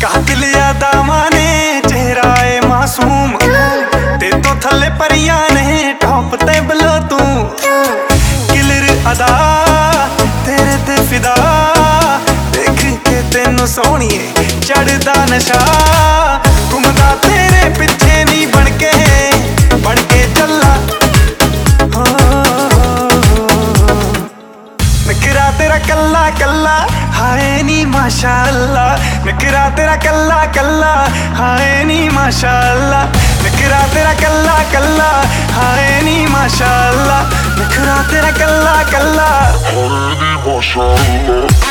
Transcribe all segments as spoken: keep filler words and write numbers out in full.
कातिल यादां ने चेहरा ए मासूम ते तो थले परियां ने टॉप ते बलो तू किलर अदा तेरे ते फिदा देख के तेनू सोहणिए चढ़दा नशा घूमदा तेरे पिछे नी बनके बनके चला नखरा तेरा कल्ला कल्ला हाय नी माशाअल्लाह नखरा तेरा कल्ला कल्ला हाय नी माशाअल्लाह नखरा तेरा कल्ला कल्ला हाय नी माशाअल्लाह नखरा तेरा कल्ला कल्ला हाय नी माशाअल्लाह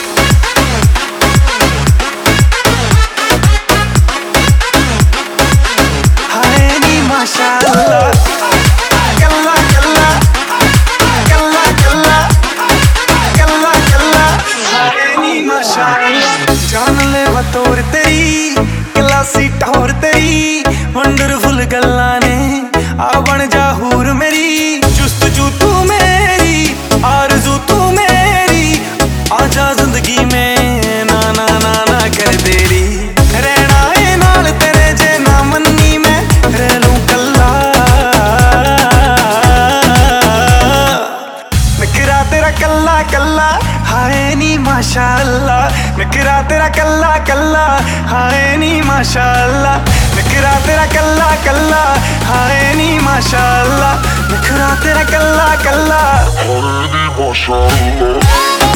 जान ले बतौर तेरी क्लासी टौर तेरी वंडरफुल गल्ला ने आ बन जा हूर मेरी जुस्तजू तू मेरी आरज़ू तू मेरी आजा जिंदगी में ना ना ना ना कर देरी रहना ए नाल तेरे जे ना मन्नी मैं रह लूं कल्ला नखरा तेरा कल्ला कल्ला हाय नी माशाअल्लाह नखरा तेरा कल्ला कल्ला हाय नी माशाअल्लाह नखरा तेरा कल्ला कल्ला हाय नी माशाअल्लाह नखरा तेरा कल्ला कल्ला हाय नी माशाअल्लाह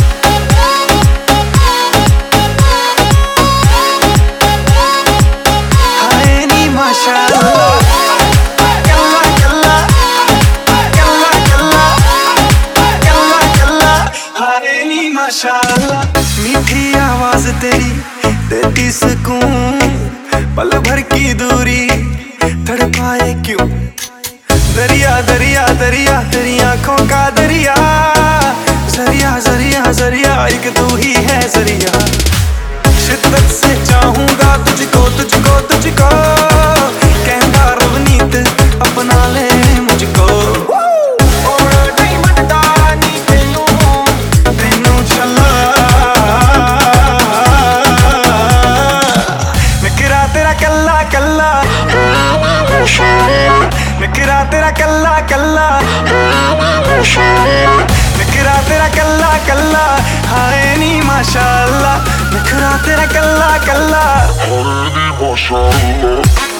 मीठी आवाज तेरी देती सुकून पल भर की दूरी तड़पाए क्यों दरिया दरिया दरिया तेरी आंखों का दरिया जरिया जरिया जरिया एक तू ही है जरिया शिद्दत से चाहूंगा तुझको तुझको तुझको कहता रवनीत अपना ले मुझको नखरा तेरा कल्ला कल्ला नखरा तेरा कल्ला कल्ला हाय नी माशाअल्लाह नखरा तेरा कल्ला कल्ला हाय नी माशाअल्लाह।